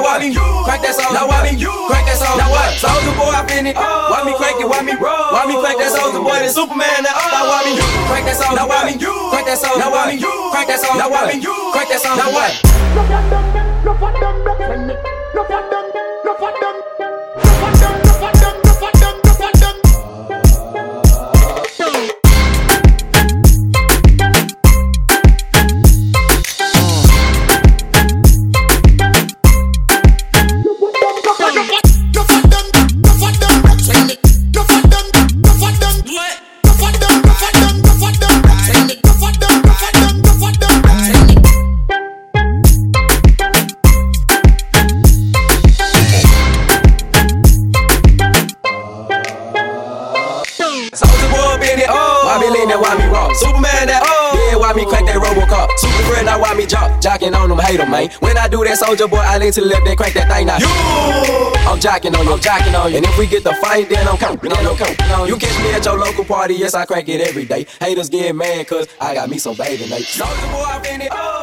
why me crank that Soulja? Now why me crank that Soulja? Now what? Soulja Boy, I fin it. Why me crank it? Why me roll? Why me crank that Soulja Boy? The Superman. Now why me crank that Soulja? Now why me crank that Soulja? Now why me crank that Soulja? Now why me crank that Soulja? Now what? No for them, no for them, no for them. Soulja Boy been it, why me lean that, why me rock? Superman that, yeah, why me crank that Robocop? Super friend, now why me jocking on them, hate them, man. When I do that Soulja Boy, I lean to the left, then crank that thing now. I'm jocking on you, and if we get the fight, then I'm coming on. You catch me at your local party, yes, I crank it every day. Haters get mad, cause I got me some baby, mate. Soulja Boy, I been it,